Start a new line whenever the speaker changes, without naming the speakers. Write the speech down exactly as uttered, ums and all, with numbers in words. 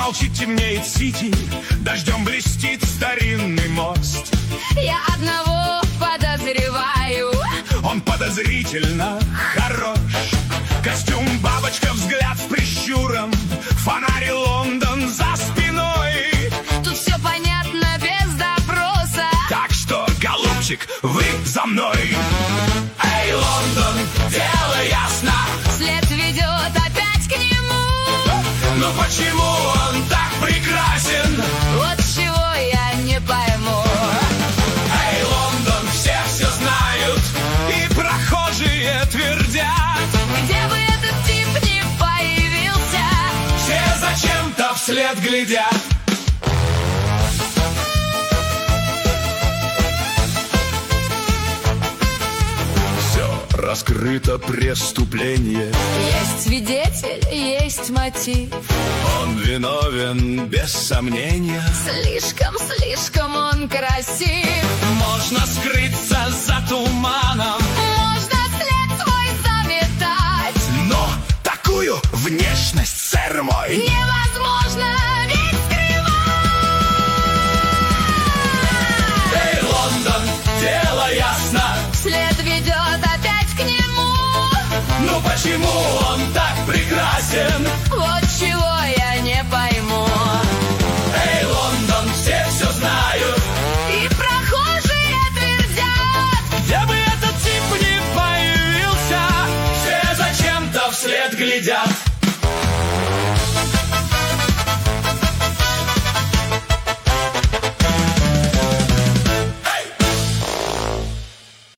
молчит, темнеет Сити, дождем блестит старинный мост.
Я одного подозреваю,
он подозрительно хорош. Костюм бабочка, взгляд с прищуром, фонарь Лондон за спиной.
тут все понятно без допроса.
Так что, голубчик, вы за мной. Эй, Лондон, дело ясно,
След ведет опять к нему.
но почему он так прекрасен?
Вот чего я не пойму.
Эй, Лондон, все все знают, и прохожие твердят.
Где бы этот тип не появился,
Все зачем-то вслед глядят. Все раскрыто преступление,
есть свидетель, есть мотив.
он виновен без сомнения.
Слишком, слишком он красив.
Можно скрыться за туманом,
Можно след свой заметать.
но такую внешность, сэр мой,
Невозможно ведь скрывать.
Эй, Лондон, дело ясно,
След ведет опять к нему.
но почему он так прекрасен?
Вот чего я не пойму.
Эй, Лондон, все все знают,
И прохожие твердят.
где бы этот тип ни появился, все зачем-то вслед глядят.